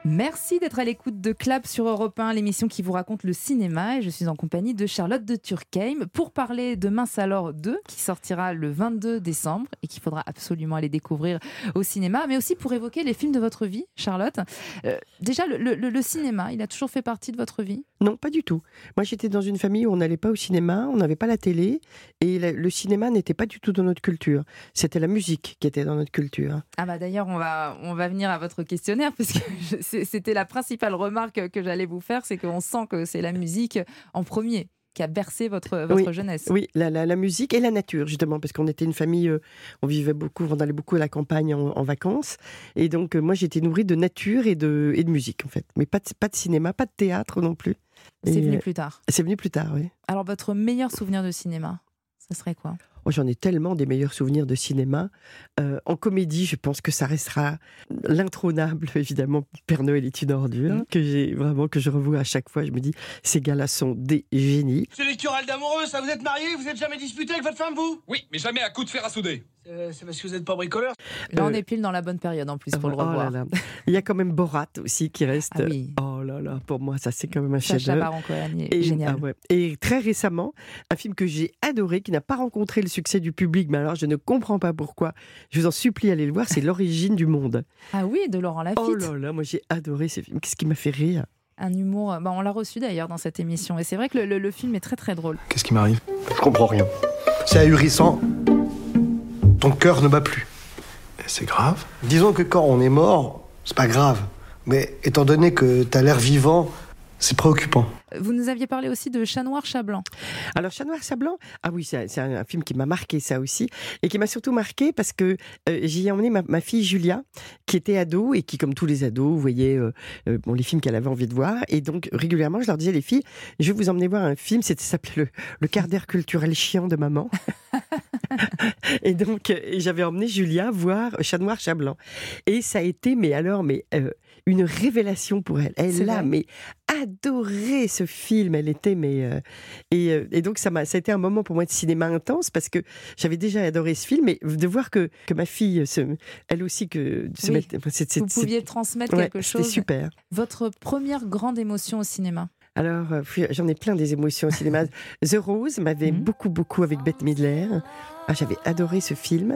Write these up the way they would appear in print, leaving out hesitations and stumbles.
Merci d'être à l'écoute de Clap sur Europe 1, l'émission qui vous raconte le cinéma. Et je suis en compagnie de Charlotte de Turckheim pour parler de Mince alors 2, qui sortira le 22 décembre et qu'il faudra absolument aller découvrir au cinéma, mais aussi pour évoquer les films de votre vie, Charlotte. Déjà, le cinéma, il a toujours fait partie de votre vie ? Non, pas du tout. Moi, j'étais dans une famille où on n'allait pas au cinéma, on n'avait pas la télé, et le cinéma n'était pas du tout dans notre culture. C'était la musique qui était dans notre culture. Ah bah d'ailleurs, on va venir à votre questionnaire, parce que c'était la principale remarque que j'allais vous faire, c'est qu'on sent que c'est la musique en premier qui a bercé votre jeunesse. Oui, la musique et la nature, justement, parce qu'on était une famille, on vivait beaucoup, on allait beaucoup à la campagne en vacances, et donc moi j'étais nourrie de nature et de musique, en fait. Mais pas de cinéma, pas de théâtre non plus. C'est venu plus tard. C'est venu plus tard, oui. Alors votre meilleur souvenir de cinéma, ce serait quoi ? Oh, j'en ai tellement des meilleurs souvenirs de cinéma. En comédie, je pense que ça restera l'intronable, évidemment, Père Noël est une ordure, que je revois à chaque fois. Je me dis, ces gars-là sont des génies. C'est les querelles d'amoureux, ça, vous êtes mariés, vous êtes jamais disputé avec votre femme, vous ? Oui, mais jamais à coup de fer à souder. C'est parce que vous n'êtes pas bricoleur. Là, on est pile dans la bonne période en plus pour le revoir. Oh là là. Il y a quand même Borat aussi qui reste. Ah oui. Oh là là, pour moi, ça c'est quand même un Sacha chef-d'œuvre. Baron Cohen est génial. Ah ouais. Et très récemment, un film que j'ai adoré, qui n'a pas rencontré le succès du public, mais alors je ne comprends pas pourquoi. Je vous en supplie, allez le voir, c'est L'origine du monde. Ah oui, de Laurent Lafitte. Oh là là, moi j'ai adoré ce film. Qu'est-ce qui m'a fait rire ? Un humour, on l'a reçu d'ailleurs dans cette émission. Et c'est vrai que le film est très très drôle. Qu'est-ce qui m'arrive ? Je comprends rien. C'est ahurissant. Ton cœur ne bat plus. C'est grave. Disons que quand on est mort, c'est pas grave. Mais étant donné que t'as l'air vivant, c'est préoccupant. Vous nous aviez parlé aussi de Chat Noir, Chat Blanc. Alors, Chat Noir, Chat Blanc, ah oui, c'est un film qui m'a marqué, ça aussi, et qui m'a surtout marqué parce que j'y ai emmené ma fille Julia, qui était ado, et qui, comme tous les ados, voyait les films qu'elle avait envie de voir, et donc régulièrement, je leur disais, les filles, je vais vous emmener voir un film, ça s'appelait le quart d'heure culturel chiant de maman. Et donc, j'avais emmené Julia voir Chat Noir, Chat Blanc. Et ça a été, une révélation pour elle. Elle a adoré ce film. Elle était, et donc ça a été un moment pour moi de cinéma intense, parce que j'avais déjà adoré ce film, et de voir que ma fille, elle aussi, vous pouviez transmettre quelque chose. C'était super. Votre première grande émotion au cinéma? Alors, j'en ai plein des émotions au cinéma. The Rose m'avait beaucoup avec Bette Midler. Ah, j'avais adoré ce film.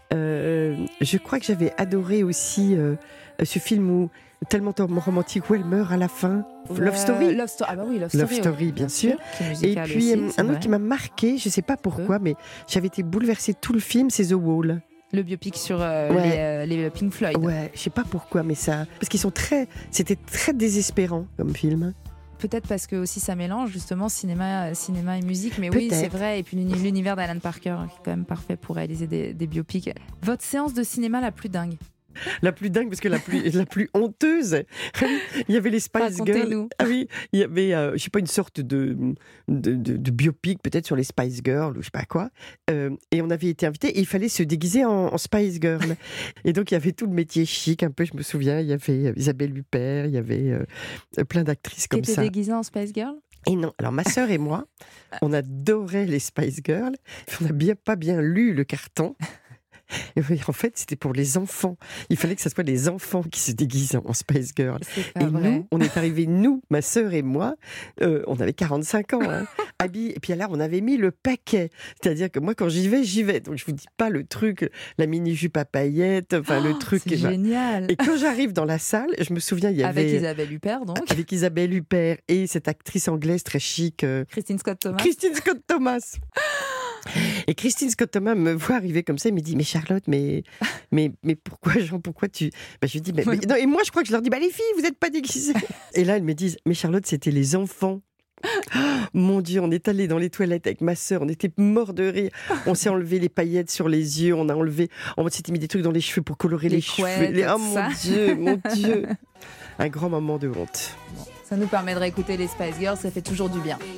Je crois que j'avais adoré aussi ce film tellement romantique où elle meurt à la fin. Love Story. Ah bah oui, Love Story, bien sûr. Et puis aussi, un autre qui m'a marqué, je sais pas pourquoi, mais j'avais été bouleversée tout le film, c'est The Wall. Le biopic sur les Pink Floyd. Ouais, je sais pas pourquoi, mais ça, parce qu'ils c'était très désespérant comme film. Peut-être parce que aussi ça mélange justement cinéma et musique, mais oui, c'est vrai. Et puis l'univers d'Alan Parker qui est quand même parfait pour réaliser des biopics. Votre séance de cinéma la plus dingue? La plus dingue, parce que la plus honteuse. Il y avait les Spice Girls. Ah oui, il y avait, je sais pas, une sorte de biopic peut-être sur les Spice Girls ou je sais pas quoi. Et on avait été invités et il fallait se déguiser en Spice Girl. Et donc il y avait tout le métier chic, un peu, je me souviens. Il y avait Isabelle Huppert, il y avait plein d'actrices comme ça. Qui étaient déguisées en Spice Girl? Et non, alors ma sœur et moi, on adorait les Spice Girls. On n'a pas bien lu le carton. Et en fait, c'était pour les enfants. Il fallait que ce soit les enfants qui se déguisent en Spice Girl. Et vrai. Nous, on est arrivés, ma sœur et moi, on avait 45 ans, habillés. Et puis là, on avait mis le paquet. C'est-à-dire que moi, quand j'y vais. Donc, je vous dis pas le truc, la mini-jupe à paillettes, le truc. C'est génial. Et quand j'arrive dans la salle, je me souviens, il y avait... Avec Isabelle Huppert, donc. Avec Isabelle Huppert et cette actrice anglaise très chic. Christine Scott Thomas. Et Christine Scott Thomas me voit arriver comme ça, et me dit, mais Charlotte, mais pourquoi tu... Je lui dis, non, et moi je crois que je leur dis, les filles, vous n'êtes pas déguisées. Et là elles me disent, mais Charlotte, c'était les enfants. Oh, mon Dieu, on est allé dans les toilettes avec ma sœur, on était morts de rire. On s'est enlevé les paillettes sur les yeux, on s'était mis des trucs dans les cheveux pour colorer les cheveux. Oh mon Dieu. Un grand moment de honte. Bon, ça nous permet de réécouter les Spice Girls, ça fait toujours du bien.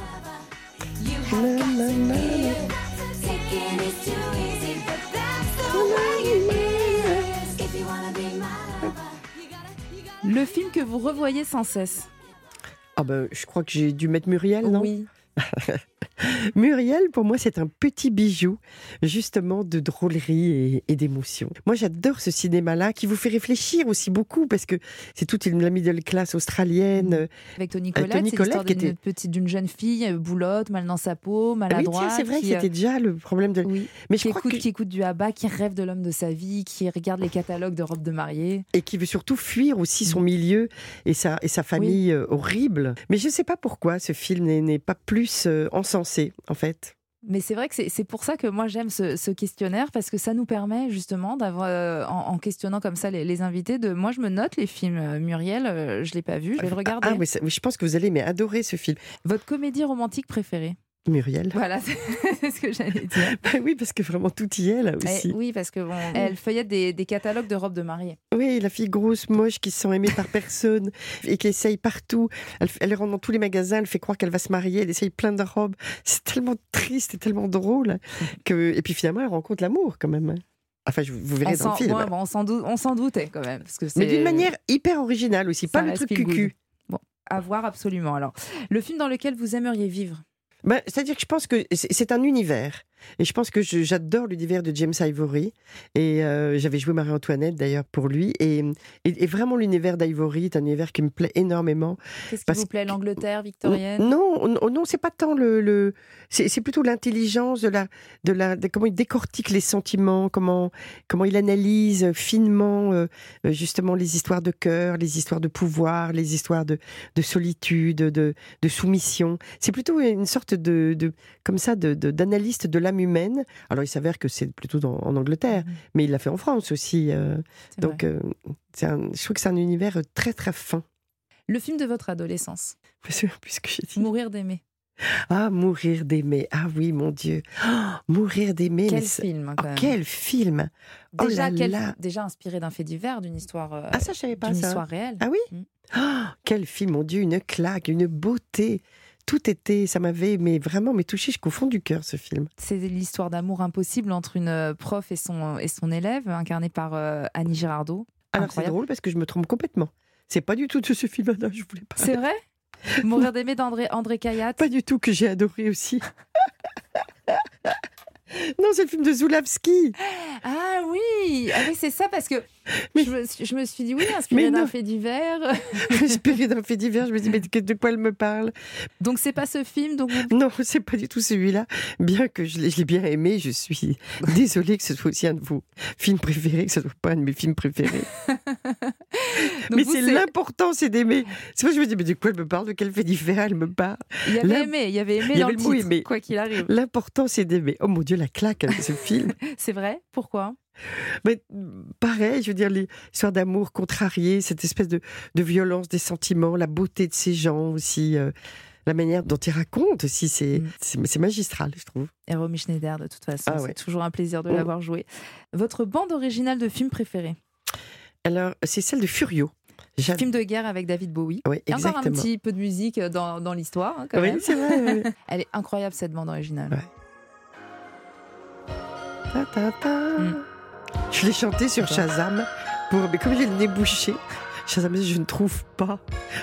Le film que vous revoyez sans cesse? Je crois que j'ai dû mettre Muriel, non? Oui. Muriel, pour moi, c'est un petit bijou, justement, de drôlerie et d'émotion. Moi, j'adore ce cinéma-là, qui vous fait réfléchir aussi beaucoup, parce que c'est toute la middle class australienne. Avec Toni Collette, c'est l'histoire d'une jeune fille boulotte, mal dans sa peau, maladroite. Oui, tiens, c'est vrai que c'était déjà le problème de... Oui. Mais qui écoute du ABBA, qui rêve de l'homme de sa vie, qui regarde les catalogues de robes de mariée. Et qui veut surtout fuir aussi son milieu et sa famille horrible. Mais je ne sais pas pourquoi ce film n'est pas plus encensé, en fait. Mais c'est vrai que c'est pour ça que moi j'aime ce questionnaire, parce que ça nous permet justement d'avoir, en questionnant comme ça les invités, moi je me note les films. Muriel, je ne l'ai pas vu, je vais le regarder. Oui, je pense que vous allez adorer ce film. Votre comédie romantique préférée? Muriel. Voilà, c'est ce que j'allais dire. Oui, parce que vraiment tout y est là aussi. Oui, parce que elle feuillette des catalogues de robes de mariée. Oui, la fille grosse, moche, qui se sent aimée par personne et qui essaye partout. Elle rentre dans tous les magasins, elle fait croire qu'elle va se marier, elle essaye plein de robes. C'est tellement triste et tellement drôle. Et puis finalement, elle rencontre l'amour quand même. Enfin, vous verrez dans le film. Ouais, on s'en doutait quand même. Parce que mais d'une manière hyper originale aussi, pas le truc cucu. Bon, à voir absolument. Alors, le film dans lequel vous aimeriez vivre? C'est-à-dire que je pense que c'est un univers. Et je pense que j'adore l'univers de James Ivory. Et j'avais joué Marie-Antoinette d'ailleurs pour lui. Et vraiment l'univers d'Ivory est un univers qui me plaît énormément. Qu'est-ce qui vous plaît? L'Angleterre victorienne? Non, c'est pas tant c'est plutôt l'intelligence de comment il décortique les sentiments, comment il analyse finement justement les histoires de cœur, les histoires de pouvoir, les histoires de solitude, de soumission. C'est plutôt une sorte d'analyste de l'âme humaine. Alors il s'avère que c'est plutôt en Angleterre, mais il l'a fait en France aussi. Donc je trouve que c'est un univers très très fin. Le film de votre adolescence? Puisque j'ai dit... Mourir d'aimer. Ah, Mourir d'aimer. Ah oui, mon Dieu. Mourir d'aimer. Quel film quand même. Quel film. Déjà inspiré d'un fait divers, d'une histoire, ça, je savais pas, d'une histoire réelle. Ah oui. Quel film, mon Dieu, une claque, une beauté. Tout était, ça m'avait vraiment touché jusqu'au fond du cœur, ce film. C'est l'histoire d'amour impossible entre une prof et son élève, incarné par Annie Girardot. Alors Incroyable. c'est drôle parce que je me trompe complètement. C'est pas du tout de ce film-là, je voulais pas. C'est vrai? Mourir d'aimer d'André Cayatte. Pas du tout, que j'ai adoré aussi. Non, c'est le film de Zulawski. Ah oui, c'est ça, parce que je me suis dit oui, inspiré d'un fait divers. Inspiré d'un fait divers, je me dis mais de quoi elle me parle? Donc c'est pas ce film donc Non, c'est pas du tout celui-là. Bien que je l'ai bien aimé, je suis désolée que ce soit aussi un de vos films préférés, que ce soit pas un de mes films préférés. Mais l'important, c'est d'aimer. C'est pas que je me dis mais de quoi elle me parle? De quel fait divers elle me parle? Il y avait aimé dans le titre, aimer. Quoi qu'il arrive. L'important, c'est d'aimer. Oh mon Dieu, la claque avec ce film. C'est vrai? Pourquoi? Mais pareil, je veux dire, l'histoire d'amour contrarié, cette espèce de violence des sentiments, la beauté de ces gens aussi, la manière dont ils racontent aussi, c'est magistral, je trouve. Et Romy Schneider, de toute façon, c'est toujours un plaisir de l'avoir joué. Votre bande originale de film préférée? Alors, c'est celle de Furio. Film de guerre avec David Bowie. Oui, il y a encore un petit peu de musique dans l'histoire, quand même. Oui, c'est vrai. Oui. Elle est incroyable, cette bande originale. Ouais. Je l'ai chanté sur Shazam, mais comme j'ai le nez bouché, Shazam, je ne trouve pas.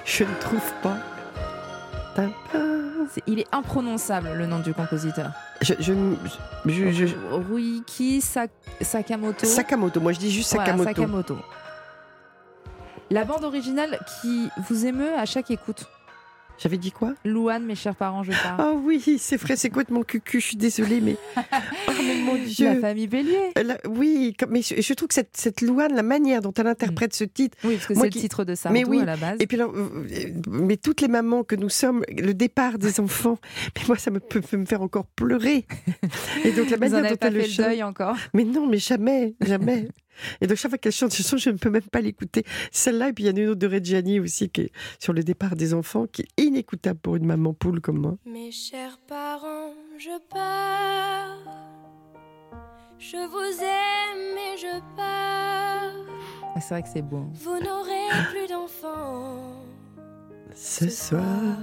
Il est imprononçable, le nom du compositeur. Ryuichi Sakamoto. Sakamoto, moi je dis juste Sakamoto. Voilà, Sakamoto. La bande originale qui vous émeut à chaque écoute? J'avais dit quoi? Louane, mes chers parents, je pars. Ah oui, c'est vrai, c'est complètement cucu, je suis désolée, mais... Oh mais mon Dieu! La famille Bélier. Oui, mais je trouve que cette Louane, la manière dont elle interprète ce titre... Oui, parce que c'est le titre de Sardou à la base. Et puis alors, mais toutes les mamans que nous sommes, le départ des enfants, mais moi ça peut me faire encore pleurer. Et donc la manière dont elle le chante... Vous n'avez pas fait le deuil encore? Mais non, mais jamais. Et donc chaque fois qu'elle chante cette chanson, je ne peux même pas l'écouter. Celle-là, et puis il y en a une autre de Reggiani aussi, qui est sur le départ des enfants, qui est inécoutable pour une maman poule comme moi. Mes chers parents, je pars. Je vous aime et je pars. C'est vrai que c'est beau. Vous n'aurez plus d'enfants ce soir.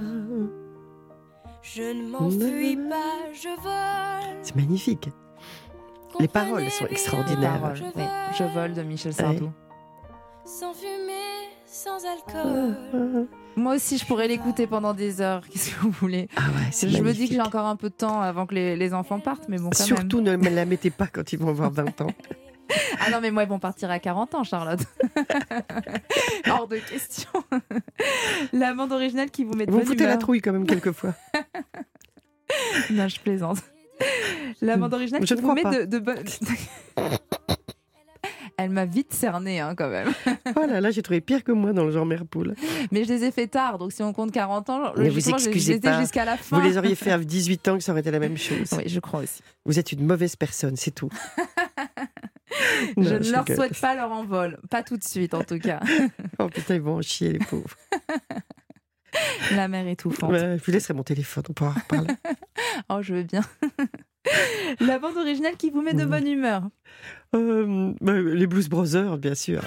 Je ne m'enfuis pas, je vole. C'est magnifique. Les paroles sont extraordinaires. Je vole de Michel Sardou. Sans fumer, sans alcool. Moi aussi, je pourrais l'écouter pendant des heures. Qu'est-ce que vous voulez? Ah ouais, c'est Je me dis magnifique. que j'ai encore un peu de temps avant que les enfants partent, mais bon, quand même. Surtout, ne me la mettez pas quand ils vont avoir 20 ans. Ah non, mais moi, ils vont partir à 40 ans, Charlotte. Hors de question. La bande originale qui vous met de Vous me bonne foutez la humeur. trouille quand même quelquefois. Non, je plaisante. La bande originale Je qui ne vous crois met pas. de bonne... Elle m'a vite cernée, hein, quand même. Oh là là, j'ai trouvé pire que moi dans le genre mère poule. Mais je les ai fait tard, donc si on compte 40 ans, Mais vous logiquement, je excusez les ai pas. jusqu'à la fin. Vous les auriez fait à 18 ans que ça aurait été la même chose. Oui, je crois aussi. Vous êtes une mauvaise personne, c'est tout. Je Non, ne leur rigole. souhaite pas leur envol. Pas tout de suite, en tout cas. Oh putain, ils vont en chier, les pauvres. La mère étouffante. Ouais, je vous laisserai mon téléphone, on pourra en reparler. Oh, je veux bien. La bande originale qui vous met de bonne humeur. Les Blues Brothers, bien sûr.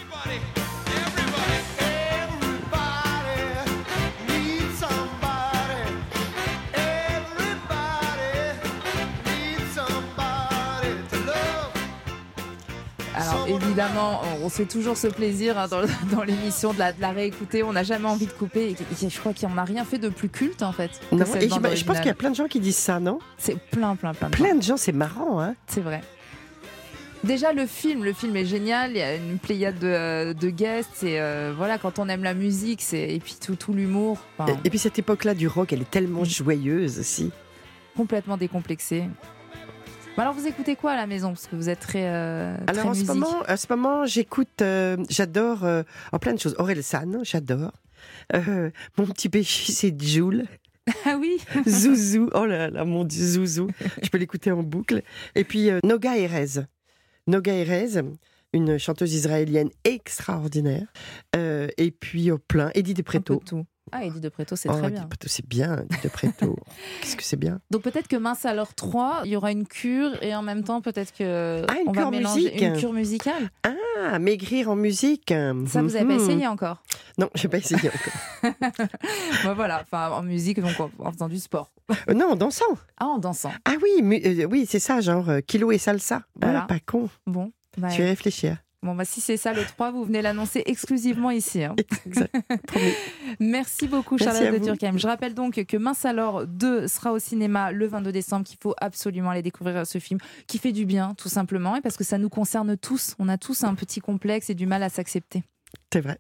Alors évidemment, on se fait toujours ce plaisir hein, dans l'émission de la réécouter. On n'a jamais envie de couper. Et je crois qu'on n'a rien fait de plus culte en fait. que Non, cette et bande je pense originale. qu'il y a plein de gens qui disent ça, non? C'est plein. Plein de gens, c'est marrant, hein? C'est vrai. Déjà le film est génial. Il y a une pléiade de guests. Et voilà, quand on aime la musique, et puis tout l'humour, enfin, Et puis cette époque-là du rock, elle est tellement joyeuse aussi. complètement décomplexé. Bon, alors vous écoutez quoi à la maison parce que vous êtes très Alors en musique. ce moment, j'écoute, j'adore plein de choses. Orelsan, j'adore. Mon petit péché, c'est Jul. Ah oui. Zouzou, oh là là, mon Dieu, Zouzou. Je peux l'écouter en boucle. Et puis Noga Erez. Noga Erez, une chanteuse israélienne extraordinaire. Et puis plein, Eddie de Un peu Pretto. de tout. Ah, Eddie de Pretto, c'est Oh, très Eddie bien. de Pretto, c'est bien, Eddie de Pretto. Qu'est-ce que c'est bien. Donc peut-être que Mince alors 3, il y aura une cure et en même temps peut-être que Ah, une on va cure mélanger musique. une cure musicale. Ah, maigrir en musique. Ça vous avez pas essayé encore? Non, j'ai pas essayé encore. Bah voilà, enfin en musique donc en faisant du sport. Non, en dansant. Ah, en dansant. Ah oui, oui, c'est ça, genre kilo et salsa. Voilà. Ah, pas con. Bon. Bah, Je vais réfléchir. bon bah si c'est ça le 3, vous venez l'annoncer exclusivement ici. Hein. Exact. Promis. Merci beaucoup Merci Charlotte à de vous. Turckheim. Je rappelle donc que Mince alors 2 sera au cinéma le 22 décembre, qu'il faut absolument aller découvrir ce film qui fait du bien tout simplement et parce que ça nous concerne tous. On a tous un petit complexe et du mal à s'accepter. C'est vrai.